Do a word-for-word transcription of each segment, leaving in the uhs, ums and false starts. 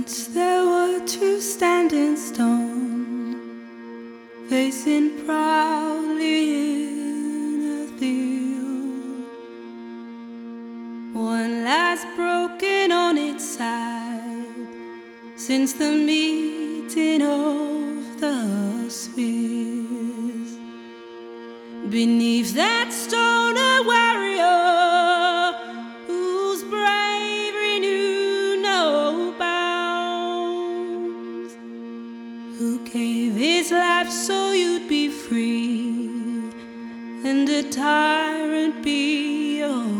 Once there were two standing stone, facing proudly in a field. One lies broken on its side since the meeting of the spheres. Beneath that stone a warrior whose bravery knew no bounds, who gave his life so you'd be free and a tyrant be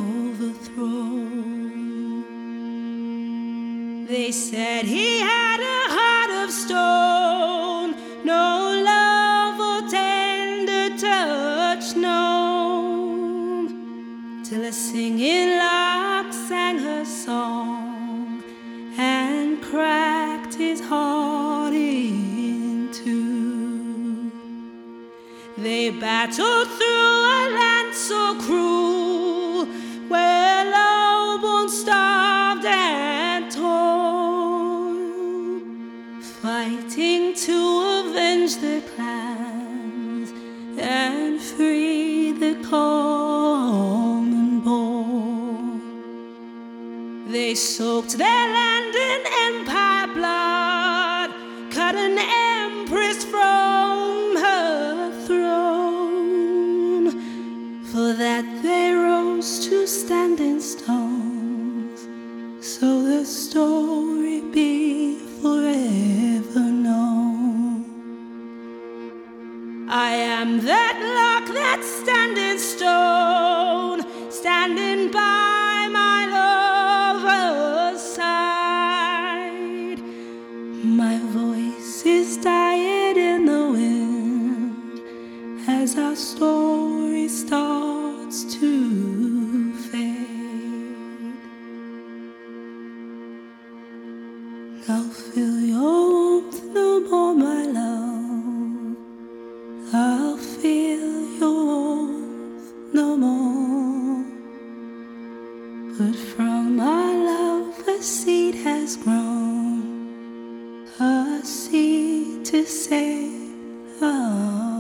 overthrown. They said he had a heart of stone, no love or tender touch known, till a singing lark sang her song and cracked his heart in two. They battled through a land so cruel, where lowborn starved and toiled, fighting to avenge the clans and free the common born. They soaked their land in empire blood, cut an empress from her throne. For that they rose to standing stones, so the story be forever known. I am that lark, that standing stone, standing by my lover's side. My voice is dying in the wind as our story starts to fade. I'll feel your warmth no more, my love. I'll feel your warmth no more. But from our love a seed has grown, a seed to save us.